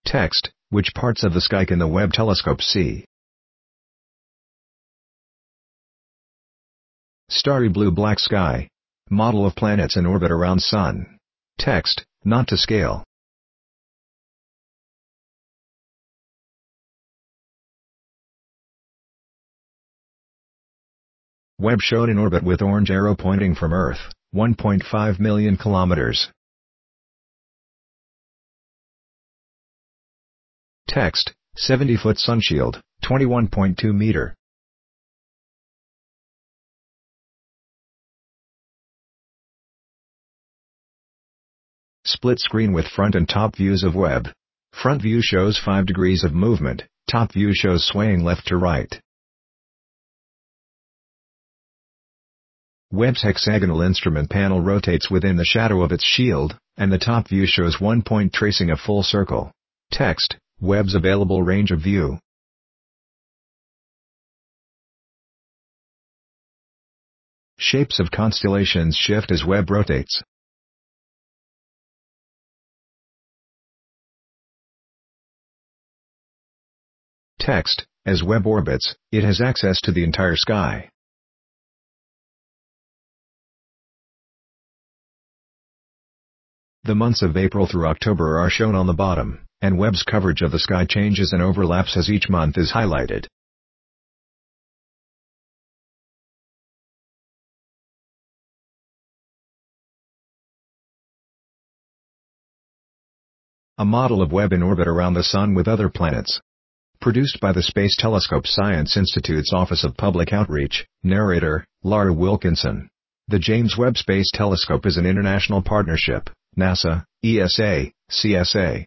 Text: which parts of the sky can the Webb telescope see? Starry blue black sky. Model of planets in orbit around Sun. Text: not to scale. Webb shown in orbit with orange arrow pointing from Earth, 1.5 million kilometers. Text: 70-foot sunshield, 21.2 meter. Split screen with front and top views of Webb. Front view shows 5 degrees of movement, top view shows swaying left to right. Webb's hexagonal instrument panel rotates within the shadow of its shield, and the top view shows one point tracing a full circle. Text: Webb's available range of view. Shapes of constellations shift as Webb rotates. Text: as Webb orbits, it has access to the entire sky. The months of April through October are shown on the bottom, and Webb's coverage of the sky changes and overlaps as each month is highlighted. A model of Webb in orbit around the Sun with other planets. Produced by the Space Telescope Science Institute's Office of Public Outreach. Narrator, Laura Wilkinson. The James Webb Space Telescope is an international partnership, NASA, ESA, CSA,